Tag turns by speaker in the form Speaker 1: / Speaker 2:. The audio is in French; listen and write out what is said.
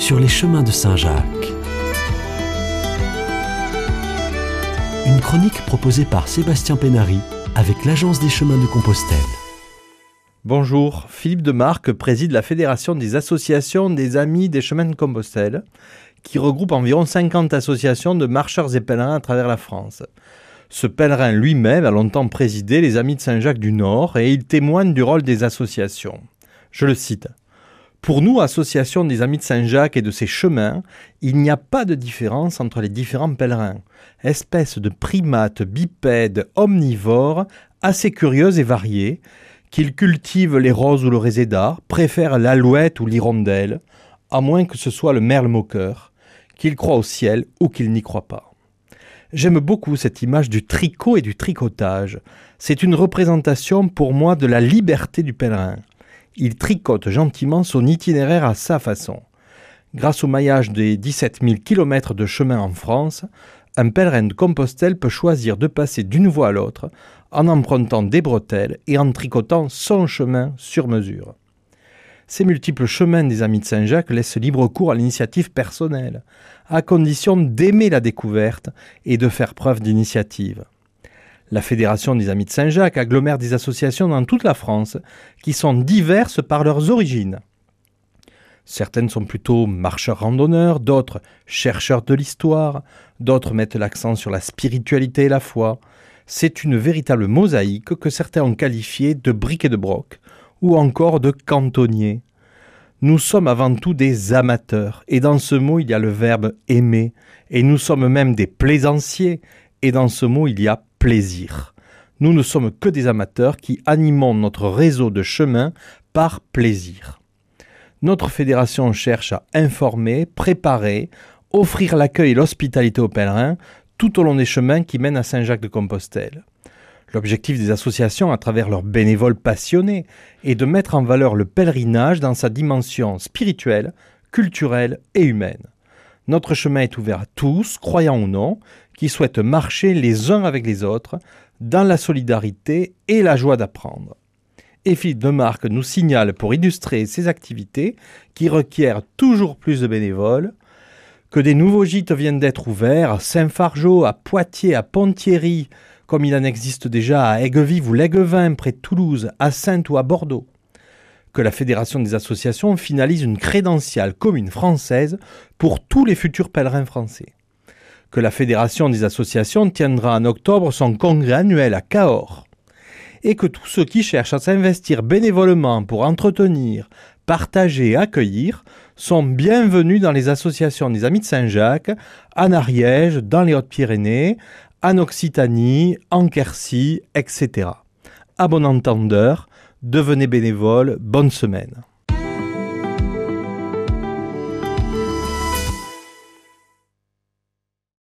Speaker 1: sur les chemins de Saint-Jacques. Une chronique proposée par Sébastien Pénary avec l'Agence des chemins de Compostelle.
Speaker 2: Bonjour, Philippe Demarque préside la Fédération des associations des Amis des chemins de Compostelle, qui regroupe environ 50 associations de marcheurs et pèlerins à travers la France. Ce pèlerin lui-même a longtemps présidé les Amis de Saint-Jacques du Nord et il témoigne du rôle des associations. Je le cite. « Pour nous, association des Amis de Saint-Jacques et de ses chemins, il n'y a pas de différence entre les différents pèlerins. Espèces de primates bipèdes omnivores, assez curieuses et variées, qu'ils cultivent les roses ou le réséda, préfèrent l'alouette ou l'hirondelle, à moins que ce soit le merle moqueur, qu'ils croient au ciel ou qu'ils n'y croient pas. J'aime beaucoup cette image du tricot et du tricotage. C'est une représentation pour moi de la liberté du pèlerin. Il tricote gentiment son itinéraire à sa façon. Grâce au maillage des 17 000 km de chemin en France, un pèlerin de Compostelle peut choisir de passer d'une voie à l'autre en empruntant des bretelles et en tricotant son chemin sur mesure. Ces multiples chemins des Amis de Saint-Jacques laissent libre cours à l'initiative personnelle, à condition d'aimer la découverte et de faire preuve d'initiative. La Fédération des Amis de Saint-Jacques agglomère des associations dans toute la France qui sont diverses par leurs origines. Certaines sont plutôt marcheurs-randonneurs, d'autres chercheurs de l'histoire, d'autres mettent l'accent sur la spiritualité et la foi. C'est une véritable mosaïque que certains ont qualifiée de bric et de broc, ou encore de cantonniers. Nous sommes avant tout des amateurs, et dans ce mot il y a le verbe aimer, et nous sommes même des plaisanciers, et dans ce mot il y a plaisir. Nous ne sommes que des amateurs qui animons notre réseau de chemins par plaisir. Notre fédération cherche à informer, préparer, offrir l'accueil et l'hospitalité aux pèlerins tout au long des chemins qui mènent à Saint-Jacques-de-Compostelle. L'objectif des associations, à travers leurs bénévoles passionnés, est de mettre en valeur le pèlerinage dans sa dimension spirituelle, culturelle et humaine. Notre chemin est ouvert à tous, croyants ou non, qui souhaitent marcher les uns avec les autres, dans la solidarité et la joie d'apprendre. Et Philippe Demarque nous signale pour illustrer ces activités, qui requièrent toujours plus de bénévoles, que des nouveaux gîtes viennent d'être ouverts à Saint-Fargeau, à Poitiers, à Ponthierry, comme il en existe déjà à Aiguevive ou l'Aiguevin, près de Toulouse, à Saintes ou à Bordeaux. Que la Fédération des associations finalise une crédentiale commune française pour tous les futurs pèlerins français. Que la Fédération des associations tiendra en octobre son congrès annuel à Cahors. Et que tous ceux qui cherchent à s'investir bénévolement pour entretenir, partager et accueillir sont bienvenus dans les associations des Amis de Saint-Jacques, en Ariège, dans les Hautes-Pyrénées, en Occitanie, en Quercy, etc. À bon entendeur, devenez bénévole, bonne semaine.